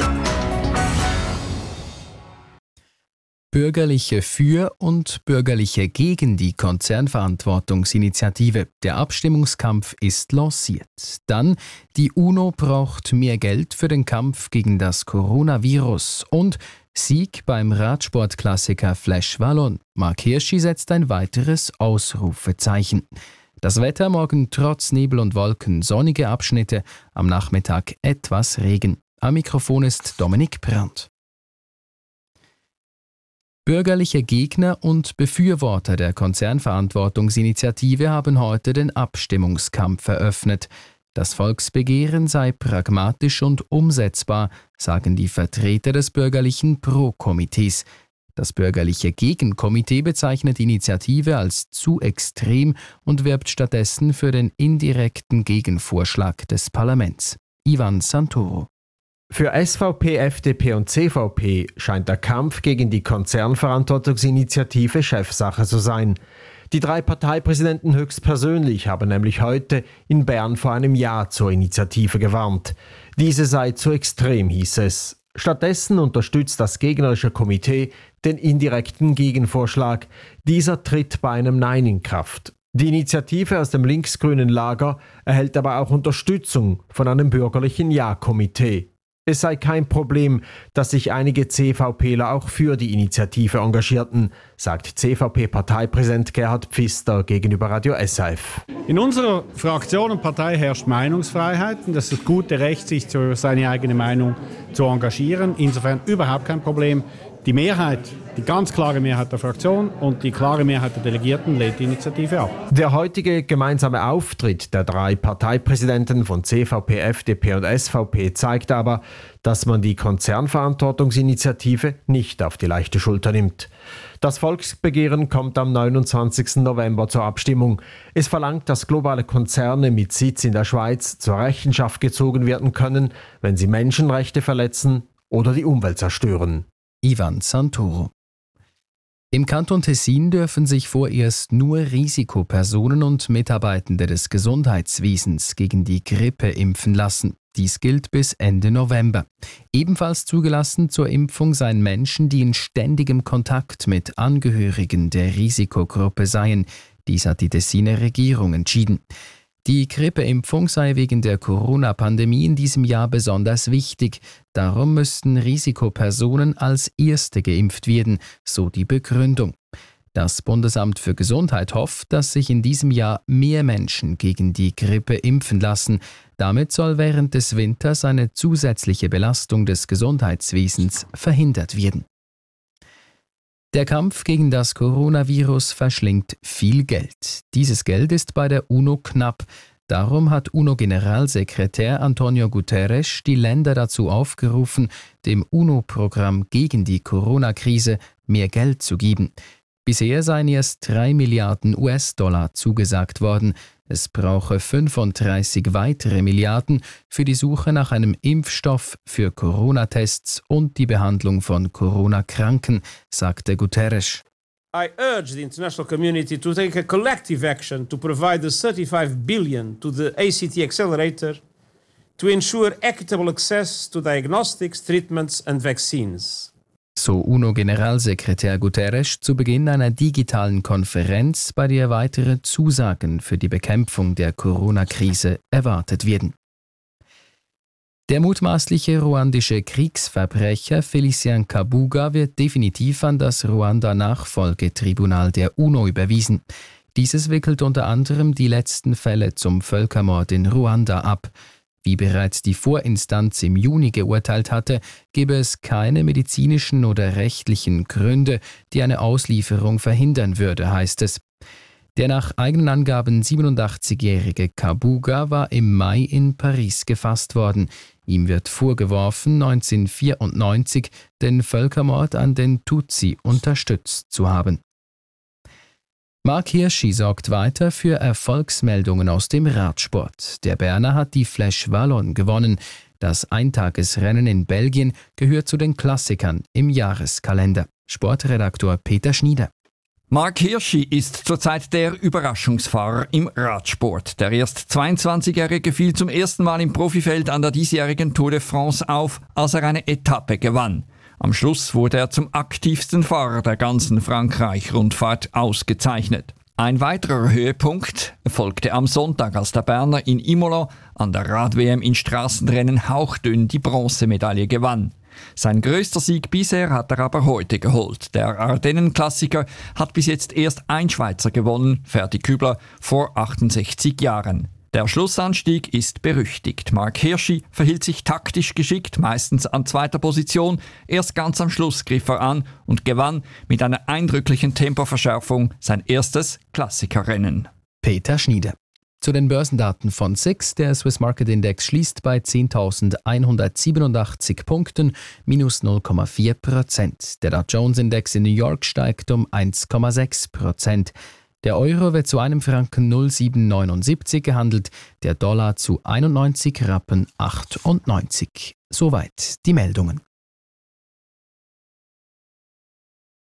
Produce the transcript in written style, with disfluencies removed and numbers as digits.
Bürgerliche für und Bürgerliche gegen die Konzernverantwortungsinitiative. Der Abstimmungskampf ist lanciert. Dann, die UNO braucht mehr Geld für den Kampf gegen das Coronavirus. Und Sieg beim Radsportklassiker Flèche Wallonne. Marc Hirschi setzt ein weiteres Ausrufezeichen. Das Wetter morgen trotz Nebel und Wolken, sonnige Abschnitte, am Nachmittag etwas Regen. Am Mikrofon ist Dominik Brandt. Bürgerliche Gegner und Befürworter der Konzernverantwortungsinitiative haben heute den Abstimmungskampf eröffnet. Das Volksbegehren sei pragmatisch und umsetzbar, sagen die Vertreter des bürgerlichen Pro-Komitees. Das bürgerliche Gegenkomitee bezeichnet die Initiative als zu extrem und wirbt stattdessen für den indirekten Gegenvorschlag des Parlaments. Ivan Santoro. Für SVP, FDP und CVP scheint der Kampf gegen die Konzernverantwortungsinitiative Chefsache zu sein. Die drei Parteipräsidenten höchstpersönlich haben nämlich heute in Bern vor einem Jahr zur Initiative gewarnt. Diese sei zu extrem, hieß es. Stattdessen unterstützt das gegnerische Komitee den indirekten Gegenvorschlag. Dieser tritt bei einem Nein in Kraft. Die Initiative aus dem linksgrünen Lager erhält aber auch Unterstützung von einem bürgerlichen Ja-Komitee. Es sei kein Problem, dass sich einige CVPler auch für die Initiative engagierten, sagt CVP-Parteipräsident Gerhard Pfister gegenüber Radio SRF. In unserer Fraktion und Partei herrscht Meinungsfreiheit und das ist das gute Recht, sich für seine eigene Meinung zu engagieren. Insofern überhaupt kein Problem. Die Mehrheit, die ganz klare Mehrheit der Fraktion und die klare Mehrheit der Delegierten lehnt die Initiative ab. Der heutige gemeinsame Auftritt der drei Parteipräsidenten von CVP, FDP und SVP zeigt aber, dass man die Konzernverantwortungsinitiative nicht auf die leichte Schulter nimmt. Das Volksbegehren kommt am 29. November zur Abstimmung. Es verlangt, dass globale Konzerne mit Sitz in der Schweiz zur Rechenschaft gezogen werden können, wenn sie Menschenrechte verletzen oder die Umwelt zerstören. Ivan Santoro. Im Kanton Tessin dürfen sich vorerst nur Risikopersonen und Mitarbeitende des Gesundheitswesens gegen die Grippe impfen lassen. Dies gilt bis Ende November. Ebenfalls zugelassen zur Impfung seien Menschen, die in ständigem Kontakt mit Angehörigen der Risikogruppe seien. Dies hat die Tessiner Regierung entschieden. Die Grippeimpfung sei wegen der Corona-Pandemie in diesem Jahr besonders wichtig. Darum müssten Risikopersonen als Erste geimpft werden, so die Begründung. Das Bundesamt für Gesundheit hofft, dass sich in diesem Jahr mehr Menschen gegen die Grippe impfen lassen. Damit soll während des Winters eine zusätzliche Belastung des Gesundheitswesens verhindert werden. Der Kampf gegen das Coronavirus verschlingt viel Geld. Dieses Geld ist bei der UNO knapp. Darum hat UNO-Generalsekretär Antonio Guterres die Länder dazu aufgerufen, dem UNO-Programm gegen die Corona-Krise mehr Geld zu geben. Bisher seien erst 3 Milliarden US-Dollar zugesagt worden. Es brauche 35 weitere Milliarden für die Suche nach einem Impfstoff, für Corona-Tests und die Behandlung von Corona-Kranken, sagte Guterres. I urge the international community to take a collective action to provide the 35 billion to the ACT Accelerator to ensure equitable access to diagnostics, treatments and vaccines. So UNO-Generalsekretär Guterres zu Beginn einer digitalen Konferenz, bei der weitere Zusagen für die Bekämpfung der Corona-Krise erwartet werden. Der mutmaßliche ruandische Kriegsverbrecher Félicien Kabuga wird definitiv an das Ruanda-Nachfolgetribunal der UNO überwiesen. Dieses wickelt unter anderem die letzten Fälle zum Völkermord in Ruanda ab. Wie bereits die Vorinstanz im Juni geurteilt hatte, gebe es keine medizinischen oder rechtlichen Gründe, die eine Auslieferung verhindern würde, heißt es. Der nach eigenen Angaben 87-jährige Kabuga war im Mai in Paris gefasst worden. Ihm wird vorgeworfen, 1994 den Völkermord an den Tutsi unterstützt zu haben. Marc Hirschi sorgt weiter für Erfolgsmeldungen aus dem Radsport. Der Berner hat die Flèche Wallonne gewonnen. Das Eintagesrennen in Belgien gehört zu den Klassikern im Jahreskalender. Sportredaktor Peter Schnieder. Mark Hirschi ist zurzeit der Überraschungsfahrer im Radsport. Der erst 22-Jährige fiel zum ersten Mal im Profifeld an der diesjährigen Tour de France auf, als er eine Etappe gewann. Am Schluss wurde er zum aktivsten Fahrer der ganzen Frankreich-Rundfahrt ausgezeichnet. Ein weiterer Höhepunkt folgte am Sonntag, als der Berner in Imola an der Rad-WM in Straßenrennen hauchdünn die Bronzemedaille gewann. Sein größter Sieg bisher hat er aber heute geholt. Der Ardennen-Klassiker hat bis jetzt erst ein Schweizer gewonnen, Ferdi Kübler, vor 68 Jahren. Der Schlussanstieg ist berüchtigt. Mark Hirschi verhielt sich taktisch geschickt, meistens an zweiter Position. Erst ganz am Schluss griff er an und gewann mit einer eindrücklichen Tempoverschärfung sein erstes Klassikerrennen. Peter Schnieder. Zu den Börsendaten von SIX. Der Swiss Market Index schließt bei 10.187 Punkten, minus 0,4%. Der Dow Jones Index in New York steigt um 1,6%. Der Euro wird zu einem Franken 0,779 gehandelt, der Dollar zu 91,98 Rappen. Soweit die Meldungen.